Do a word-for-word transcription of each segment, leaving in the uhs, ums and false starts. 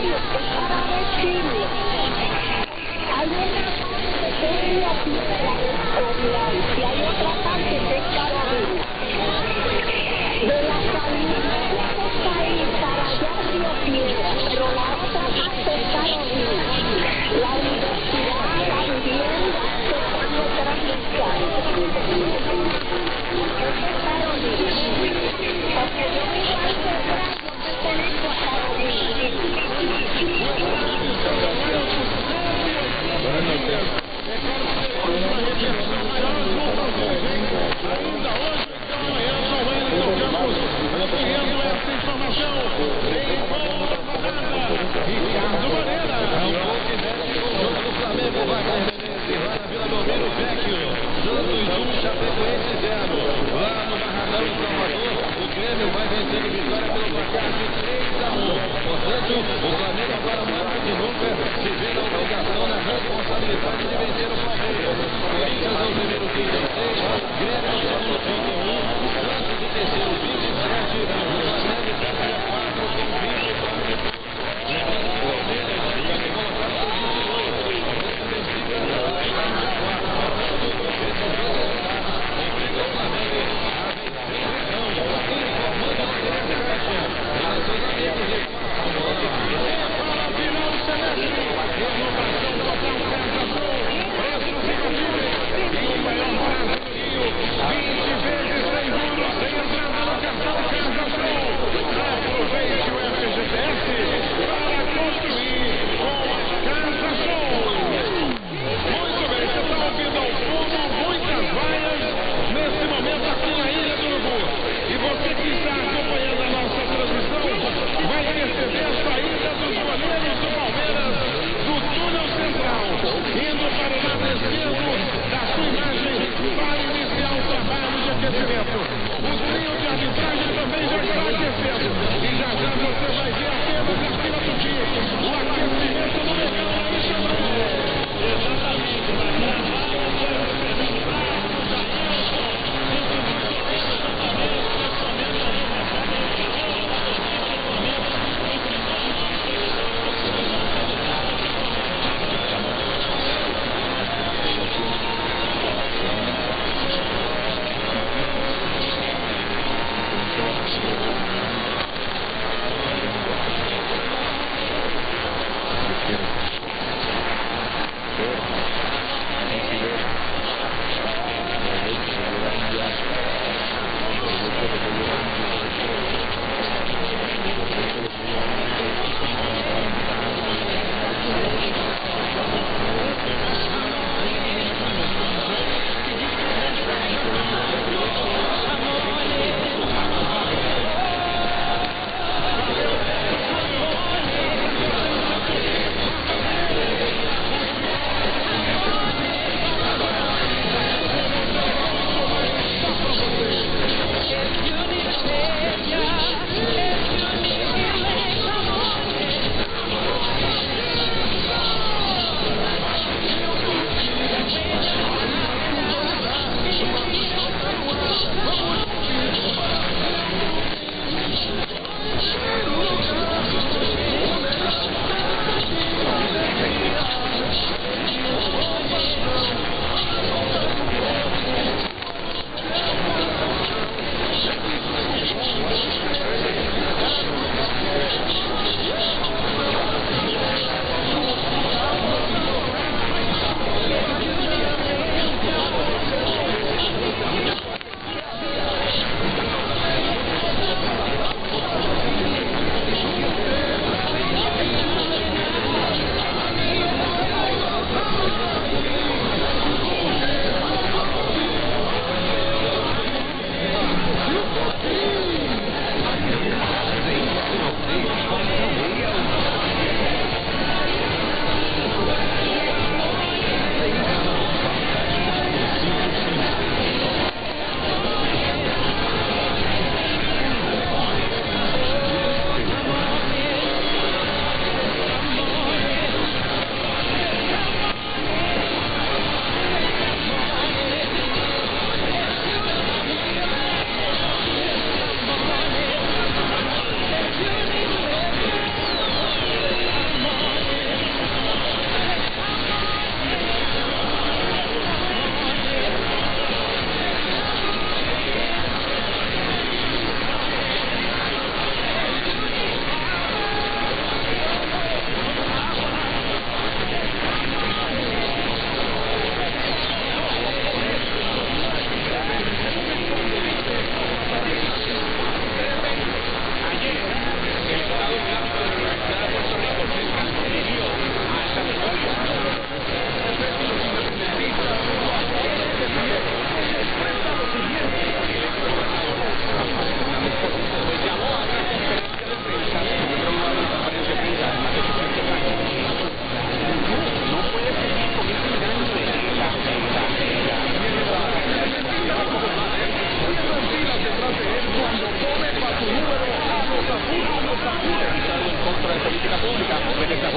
es para decirle, hay una parte que es la tierra oriental y hay otra parte que es Carolina. De la salida de ese país para allá Río Piedra, pero la otra parte es Carolina. La universidad también se puede transmitir. Esa es Carolina. Porque yo vivo al cerrar, yo pertenezco a Carolina.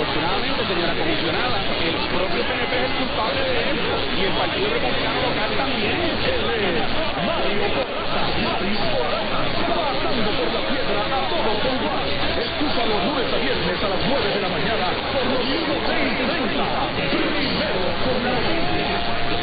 Desafortunadamente, señora comisionada, el propio P N P es el culpable de esto y el Partido Republicano local también. Mario Coraza, Mario Coraza, pasando por la piedra a todo por igual. Escúchalo lunes a viernes a las nueve de la mañana por los seis treinta. Primero con noticias.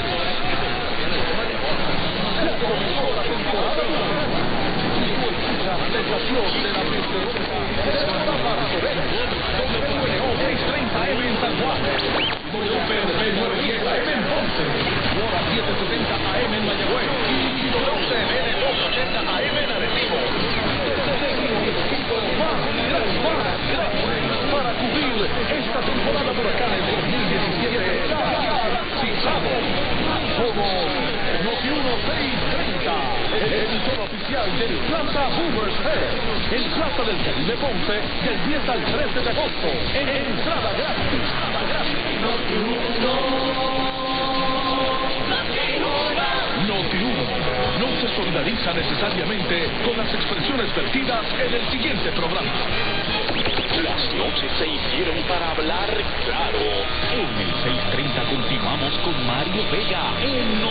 La comenzó la temporada nueva. Y tú escuchas la estación de la Penterosa. Para Sober, W N O seiscientos treinta M en San Juan, W P R P novecientos diez A M en Ponce, Hora setecientos setenta A M en Mayagüez y W C M N doscientos ochenta A M en Arecibo. Más, más, grandes para cubrir esta temporada por acá en dos mil diecisiete. Garantizado. Somos Noti uno seiscientos treinta, emisora oficial del Plaza Hoovers Fair, en Plaza del Caribe Ponce, del diez al trece de agosto. En entrada gratis. Entrada gratis. Noti uno. Noti uno no se solidariza necesariamente con las expresiones vertidas en el siguiente programa. Las noches se hicieron para hablar claro. En el seiscientos treinta continuamos con Mario Vega en